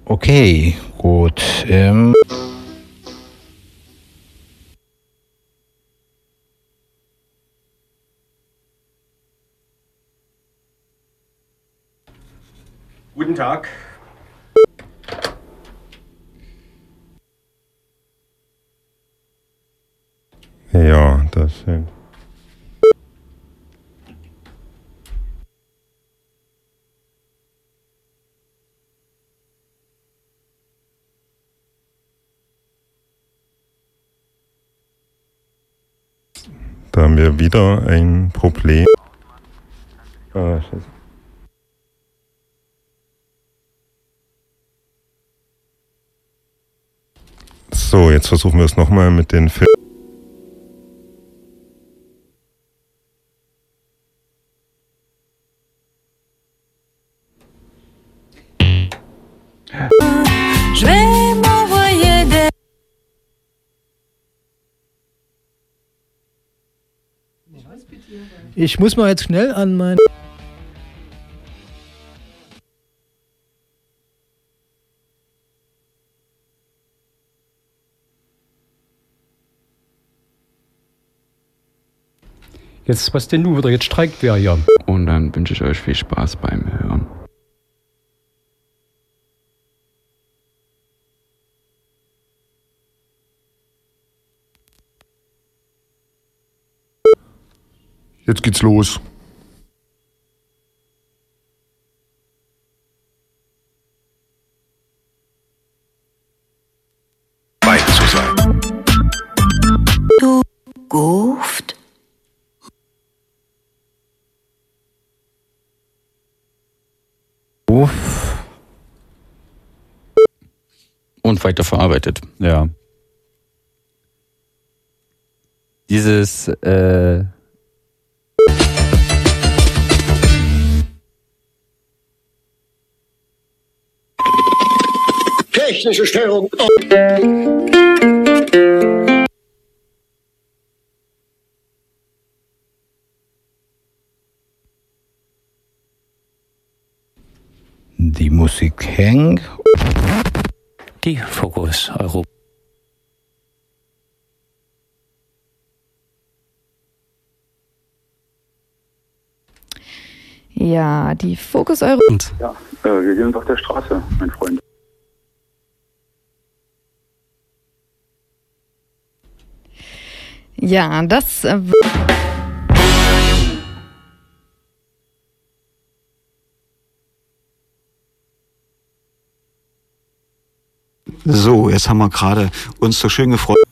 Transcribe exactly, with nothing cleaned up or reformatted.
Okay, gut. Ähm Guten Tag. Ja, das sind. Da haben wir wieder ein Problem. Ah, Scheiße. So, jetzt versuchen wir es nochmal mit den Filmen. Ich muss mal jetzt schnell an mein... Jetzt, was denn nun wieder? Jetzt streikt wer hier. Und dann wünsche ich euch viel Spaß beim Hören. Jetzt geht's los. Weit zu sein. Du Guft? Uff. Und weiterverarbeitet. Ja. Dieses, äh... Technische Störung. Die Musik hängt. Die Fokus Europa. Ja, die Fokus Europa. Ja, äh, wir sind auf der Straße, mein Freund. Ja, das... Äh, So, jetzt haben wir gerade uns so schön gefreut.